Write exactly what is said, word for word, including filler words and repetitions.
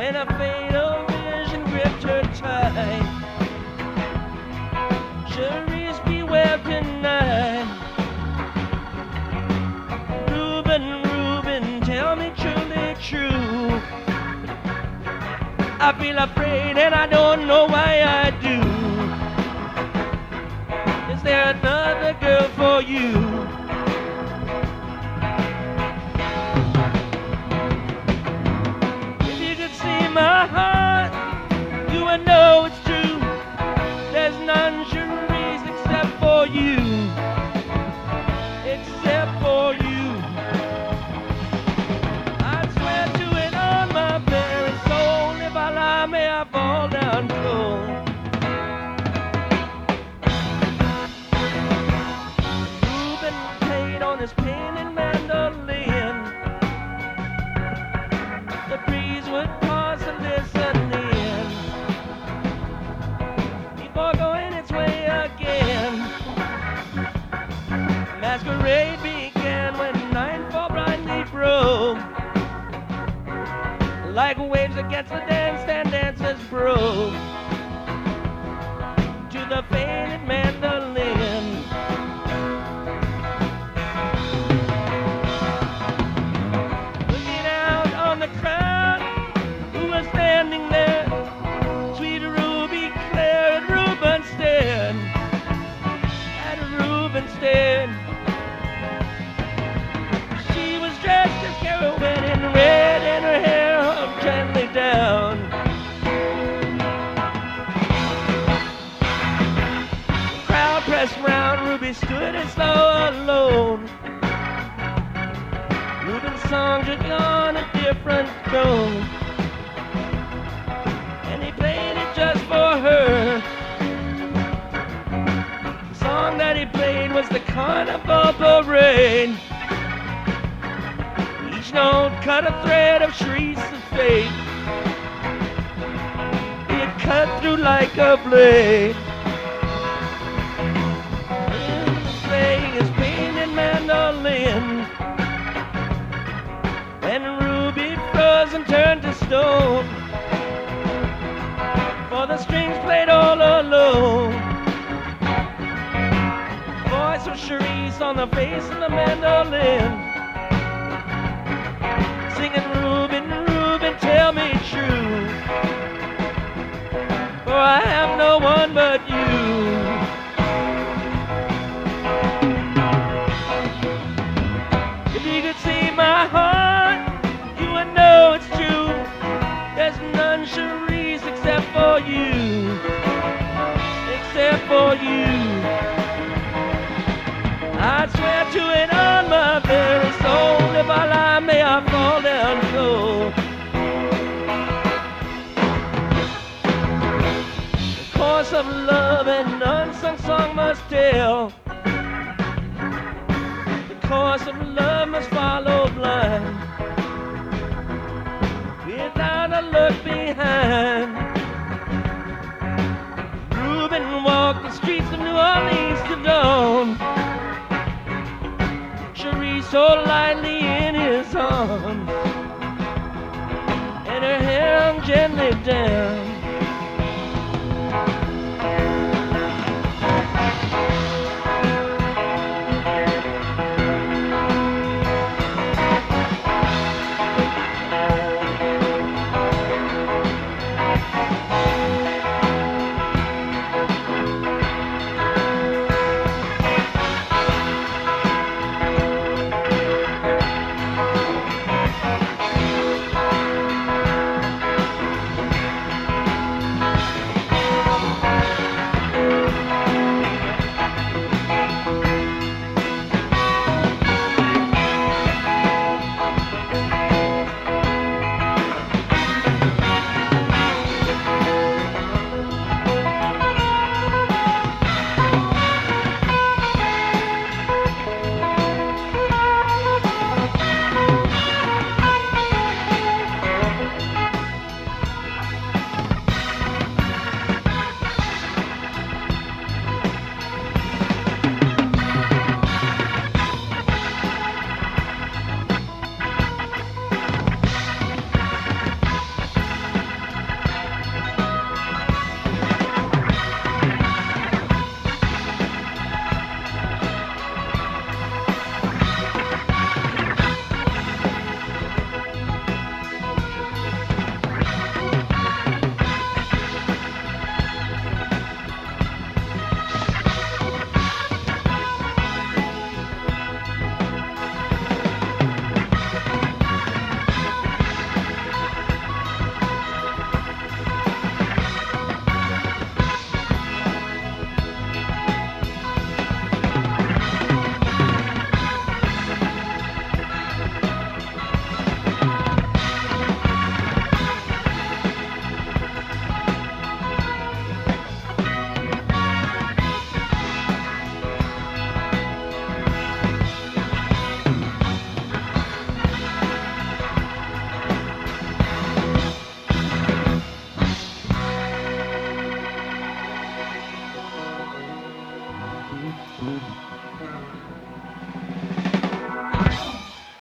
when a fatal vision gripped her tight. Cherise, beware tonight. Reuben, Reuben, tell me truly true. I feel afraid and I don't know why I do. Is there another girl for you? If you could see my heart, you would know it's true. There's none, Cherise, except for you. Except for you. I'd swear to it on my very soul. If I lie, may I fall down cold. Reuben played on his painted mandolin. The breeze would pause to listen in before going its way again. Masquerade began when nightfall brightly broke. Like waves against the dance stand, dancers broke to the faded mandolin. Looking out on the crowd who was standing there, sweet Ruby Claire and Reuben stared at Reuben stared. She was dressed as Carolyn in red and her hair hung gently down. The crowd pressed round, Ruby stood as though alone. Reuben's song took on a different tone, and he played it just for her. The song that he played was the Carnival Parade. Each note cut a thread of Cherise's fate. It cut through like a blade. Playing his painted mandolin, and Ruby froze and turned to stone. For the strings played all alone. Voice of Cherise on the face of the mandolin, singing, Reuben, Reuben, tell me true, for I have no one but you. If you could see my heart, you would know it's true. There's none, Cherise, except for you. Except for you. I'd swear to it on my very soul. If I lie, may I fall down cold. The course of love an unsung song must tell. The course of love must follow blind, without a look behind. Reuben walked the streets of New Orleans to dawn. Cherise so lightly in his arms, and her hair hung gently down.